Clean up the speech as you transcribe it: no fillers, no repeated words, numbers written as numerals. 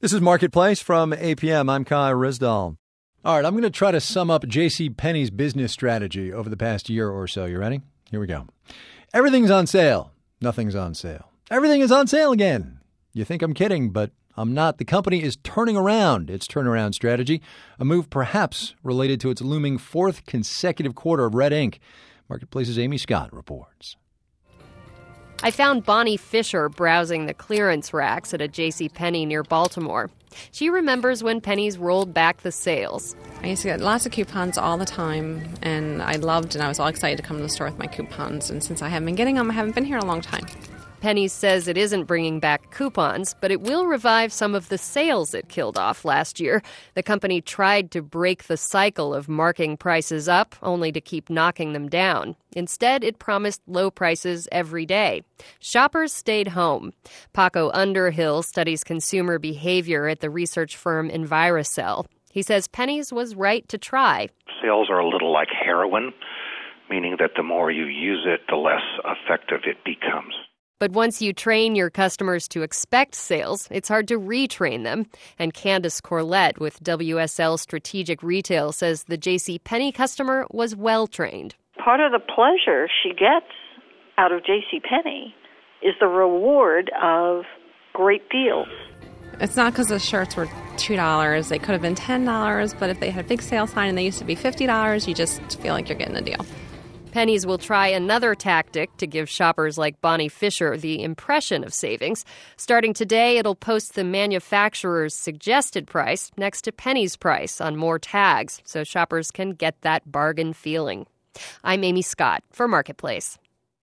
This is Marketplace from APM. I'm Kai Rizdal. All right, I'm going to try to sum up JCPenney's business strategy over the past year or so. You ready? Here we go. Everything's on sale. Nothing's on sale. Everything is on sale again. You think I'm kidding, but I'm not. The company is turning around its turnaround strategy, a move perhaps related to its looming fourth consecutive quarter of red ink. Marketplace's Amy Scott reports. I found Bonnie Fisher browsing the clearance racks at a JCPenney near Baltimore. She remembers when Penny's rolled back the sales. I used to get lots of coupons all the time, and I was all excited to come to the store with my coupons. And since I haven't been getting them, I haven't been here a long time. Penny's says it isn't bringing back coupons, but it will revive some of the sales it killed off last year. The company tried to break the cycle of marking prices up, only to keep knocking them down. Instead, it promised low prices every day. Shoppers stayed home. Paco Underhill studies consumer behavior at the research firm Envirocell. He says Penny's was right to try. Sales are a little like heroin, meaning that the more you use it, the less effective it becomes. But once you train your customers to expect sales, it's hard to retrain them. And Candace Corlett with WSL Strategic Retail says the JCPenney customer was well-trained. Part of the pleasure she gets out of JCPenney is the reward of great deals. It's not because the shirts were $2. They could have been $10, but if they had a big sale sign and they used to be $50, you just feel like you're getting a deal. Penny's will try another tactic to give shoppers like Bonnie Fisher the impression of savings. Starting today, it'll post the manufacturer's suggested price next to Penny's price on more tags so shoppers can get that bargain feeling. I'm Amy Scott for Marketplace.